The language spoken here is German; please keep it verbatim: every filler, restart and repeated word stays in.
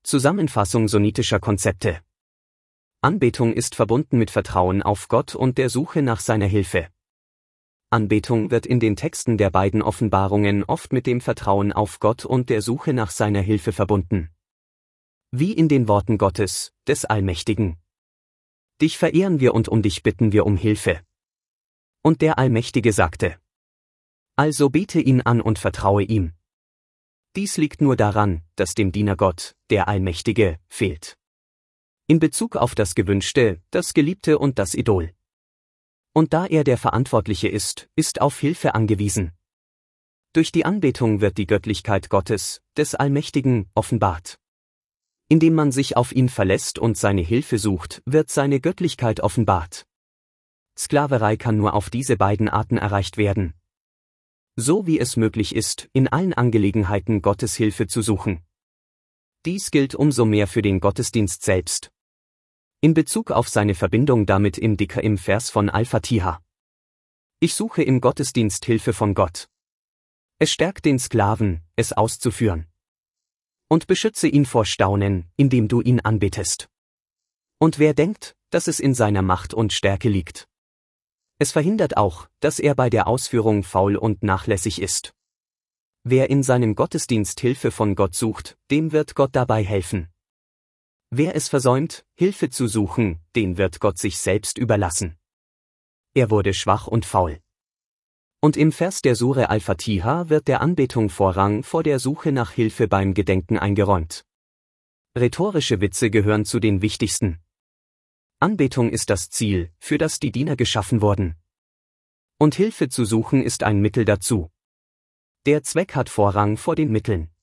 Zusammenfassung sunnitischer Konzepte. Anbetung ist verbunden mit Vertrauen auf Gott und der Suche nach seiner Hilfe. Anbetung wird in den Texten der beiden Offenbarungen oft mit dem Vertrauen auf Gott und der Suche nach seiner Hilfe verbunden. Wie in den Worten Gottes, des Allmächtigen. Dich verehren wir und um dich bitten wir um Hilfe. Und der Allmächtige sagte: Also bete ihn an und vertraue ihm. Dies liegt nur daran, dass dem Diener Gott, der Allmächtige, fehlt. In Bezug auf das Gewünschte, das Geliebte und das Idol. Und da er der Verantwortliche ist, ist auf Hilfe angewiesen. Durch die Anbetung wird die Göttlichkeit Gottes, des Allmächtigen, offenbart. Indem man sich auf ihn verlässt und seine Hilfe sucht, wird seine Göttlichkeit offenbart. Sklaverei kann nur auf diese beiden Arten erreicht werden. So wie es möglich ist, in allen Angelegenheiten Gottes Hilfe zu suchen. Dies gilt umso mehr für den Gottesdienst selbst. In Bezug auf seine Verbindung damit im Dicker im Vers von Al-Fatiha. Ich suche im Gottesdienst Hilfe von Gott. Es stärkt den Sklaven, es auszuführen. Und beschütze ihn vor Staunen, indem du ihn anbetest. Und wer denkt, dass es in seiner Macht und Stärke liegt? Es verhindert auch, dass er bei der Ausführung faul und nachlässig ist. Wer in seinem Gottesdienst Hilfe von Gott sucht, dem wird Gott dabei helfen. Wer es versäumt, Hilfe zu suchen, den wird Gott sich selbst überlassen. Er wurde schwach und faul. Und im Vers der Sure Al-Fatiha wird der Anbetung Vorrang vor der Suche nach Hilfe beim Gedenken eingeräumt. Rhetorische Witze gehören zu den wichtigsten. Anbetung ist das Ziel, für das die Diener geschaffen wurden. Und Hilfe zu suchen ist ein Mittel dazu. Der Zweck hat Vorrang vor den Mitteln.